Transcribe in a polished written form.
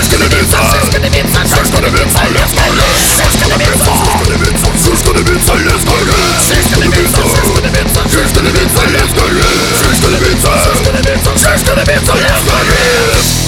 Wszystko dywidza, wszystko dywidza, wszystko dywidza, jest koniec. Wszystko dywidza, wszystko dywidza, jest koniec. Wszystko dywidza, wszystko dywidza, wszystko dywidza, jest koniec. Wszystko dywidza, wszystko dywidza, wszystko dywidza, jest koniec.